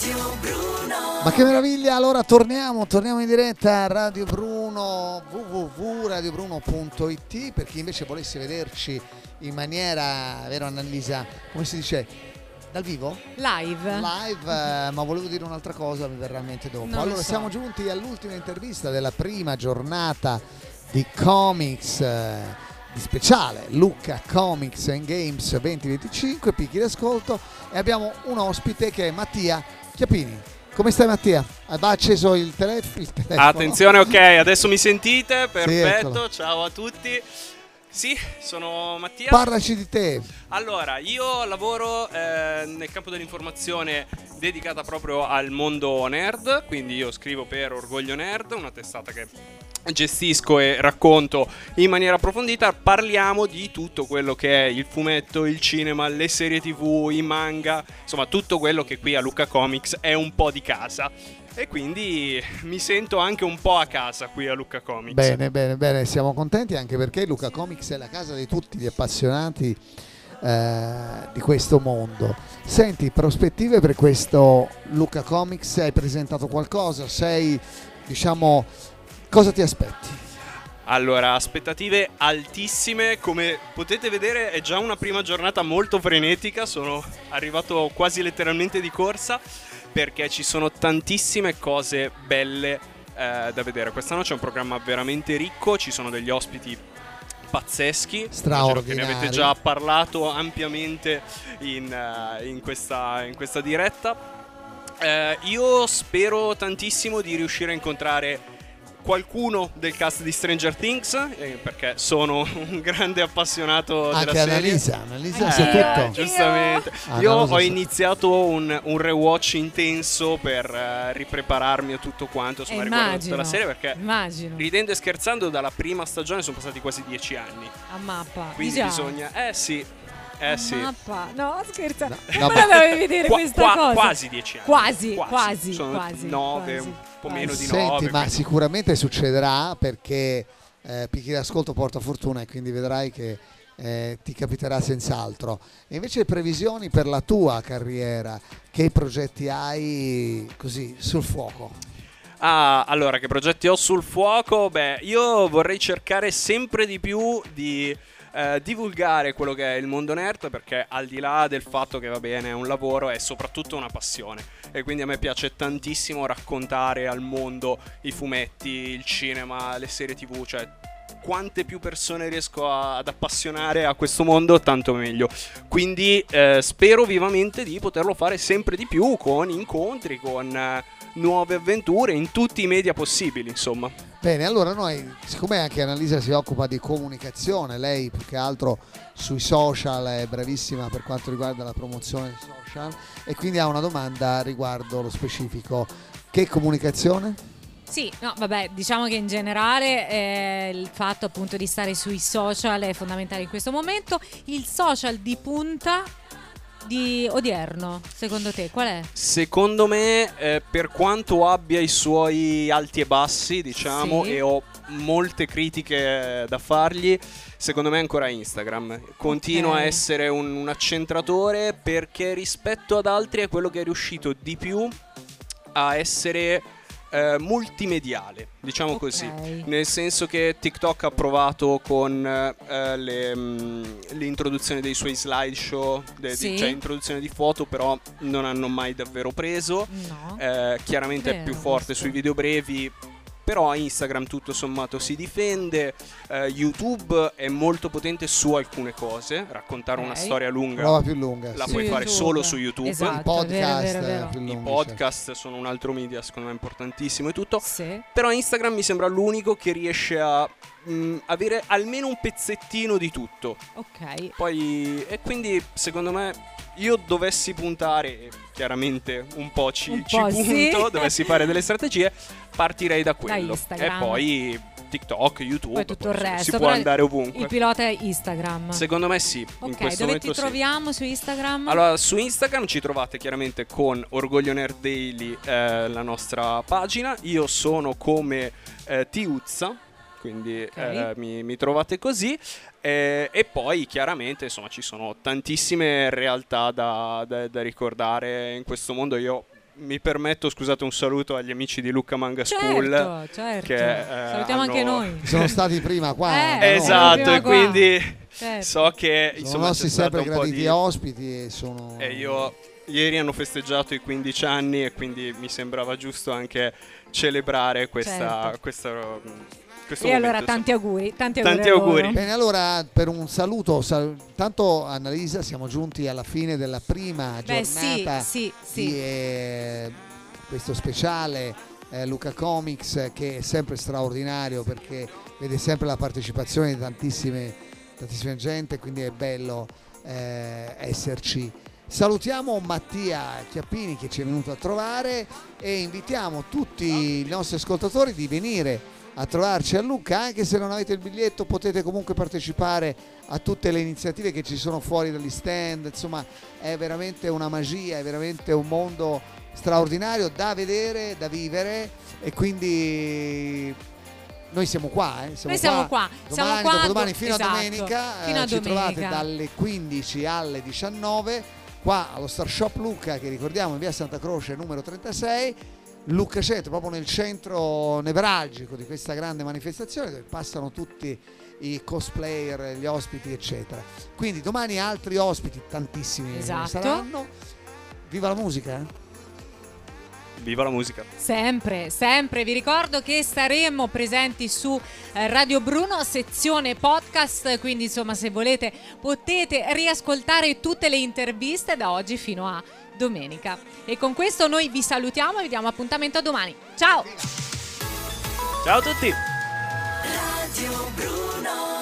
Ma che meraviglia, allora torniamo in diretta a Radio Bruno, www.radiobruno.it, per chi invece volesse vederci in maniera, vero Annalisa, come si dice, dal vivo? Live, ma volevo dire un'altra cosa, mi verrà in mente dopo. Non Allora lo so. siamo giunti all'ultima intervista della prima giornata di Comics di speciale Lucca Comics and Games 2025, picchi d'ascolto, e abbiamo un ospite che è Mattia Chiappini. Come stai Mattia? Va acceso il telefono? Attenzione, ok, adesso mi sentite? Perfetto, eccolo. ciao a tutti. Sì, sono Mattia. Parlaci di te. Allora, io lavoro nel campo dell'informazione dedicata proprio al mondo nerd, quindi io scrivo per Orgoglio Nerd, una testata che gestisco e racconto in maniera approfondita. Parliamo di tutto quello che è il fumetto, il cinema, le serie TV, i manga, insomma tutto quello che qui a Lucca Comics è un po' di casa. E quindi mi sento anche un po' a casa qui a Lucca Comics. Bene, siamo contenti anche perché Lucca Comics è la casa di tutti gli appassionati di questo mondo. Senti, prospettive per questo Lucca Comics, hai presentato qualcosa? Cosa ti aspetti? Allora, aspettative altissime, come potete vedere è già una prima giornata molto frenetica, sono arrivato quasi letteralmente di corsa perché ci sono tantissime cose belle da vedere. Quest'anno c'è un programma veramente ricco, ci sono degli ospiti pazzeschi, straordinari, che ne avete già parlato ampiamente in questa diretta. Io spero tantissimo di riuscire a incontrare qualcuno del cast di Stranger Things, perché sono un grande appassionato anche della serie. Annalisa sa tutto. Giustamente. Io ho iniziato un rewatch intenso per riprepararmi a tutto quanto, insomma, riguardo tutta la serie, perché ridendo e scherzando dalla prima stagione sono passati quasi 10 anni. A mappa. Quindi bisogna sì. Mappa. No, scherza. No, Non me la dovevi vedere questa cosa. Quasi 10 anni. Quasi. Sono 9, un po' meno di 9. Senti, ma quindi sicuramente succederà perché picchi d'ascolto porta fortuna e quindi vedrai che ti capiterà senz'altro. E invece previsioni per la tua carriera, che progetti hai così sul fuoco? Allora, che progetti ho sul fuoco? Beh, io vorrei cercare sempre di più di divulgare quello che è il mondo nerd, perché al di là del fatto che va bene è un lavoro, è soprattutto una passione, e quindi a me piace tantissimo raccontare al mondo i fumetti, il cinema, le serie TV, cioè quante più persone riesco ad appassionare a questo mondo tanto meglio. Quindi spero vivamente di poterlo fare sempre di più, con incontri, con nuove avventure in tutti i media possibili, insomma. Bene, allora noi, siccome anche Annalisa si occupa di comunicazione, lei più che altro sui social è bravissima per quanto riguarda la promozione dei social, e quindi ha una domanda riguardo lo specifico. Che comunicazione? Sì, no, vabbè, diciamo che in generale il fatto appunto di stare sui social è fondamentale in questo momento. Il social di punta di odierno, secondo te qual è? Secondo me, per quanto abbia i suoi alti e bassi, diciamo, Sì. e ho molte critiche da fargli, secondo me è ancora Instagram. Continua a essere un accentratore, perché rispetto ad altri è quello che è riuscito di più a essere multimediale, diciamo così, nel senso che TikTok ha provato con l'introduzione dei suoi slideshow, cioè introduzione di foto, però non hanno mai davvero preso. Chiaramente è più forte sui video brevi, però Instagram tutto sommato si difende. YouTube è molto potente su alcune cose, raccontare una storia lunga, prova più lunga, la puoi fare solo su YouTube. Esatto, i podcast, vero. più lunghi, I podcast sono un altro media secondo me importantissimo e tutto. Sì. Però Instagram mi sembra l'unico che riesce a avere almeno un pezzettino di tutto. Ok. Poi, e quindi secondo me, io dovessi puntare, e chiaramente un po' ci punto, sì. dovessi fare delle strategie, partirei da quello. Instagram. E poi TikTok, YouTube, Poi tutto il resto. si può andare ovunque. Il pilota è Instagram. Secondo me sì. In Ok, questo dove ti momento troviamo su Instagram? Allora, su Instagram ci trovate chiaramente con Orgoglio Nerd Daily, la nostra pagina. Io sono come Tiuzza, quindi mi trovate così. E poi chiaramente, insomma, ci sono tantissime realtà da ricordare in questo mondo. Io mi permetto, scusate, un saluto agli amici di Lucca Manga School. Certo. Che, salutiamo anche noi. Sono stati prima qua. Esatto, prima e qua. quindi Certo. so che Sono insomma nostri c'è stato sempre un po' graditi di... ospiti e io ieri hanno festeggiato i 15 anni e quindi mi sembrava giusto anche celebrare Certo. questo E allora momento, tanti auguri. Tanti Tanti a loro. auguri. Bene, allora per un saluto, tanto Annalisa, siamo giunti alla fine della prima giornata sì. di questo speciale Lucca Comics, che è sempre straordinario perché vede sempre la partecipazione di tantissime gente, quindi è bello esserci. Salutiamo Mattia Chiappini che ci è venuto a trovare e invitiamo tutti i nostri ascoltatori di venire a trovarci a Lucca. Anche se non avete il biglietto potete comunque partecipare a tutte le iniziative che ci sono fuori dagli stand, insomma è veramente una magia, è veramente un mondo straordinario da vedere, da vivere, e quindi noi siamo qua, siamo qua dopodomani fino esatto, a domenica, fino a ci domenica. trovate dalle 15 alle 19 qua allo Star Shop Lucca, che ricordiamo in via Santa Croce numero 36, Lucca Centro, proprio nel centro nevralgico di questa grande manifestazione dove passano tutti i cosplayer, gli ospiti eccetera. Quindi domani altri ospiti, tantissimi saranno. Viva la musica! Viva la musica! Sempre. Vi ricordo che saremo presenti su Radio Bruno, sezione podcast, quindi insomma se volete potete riascoltare tutte le interviste da oggi fino a domenica. E con questo noi vi salutiamo e vi diamo appuntamento a domani. Ciao! Ciao a tutti! Radio Bruno.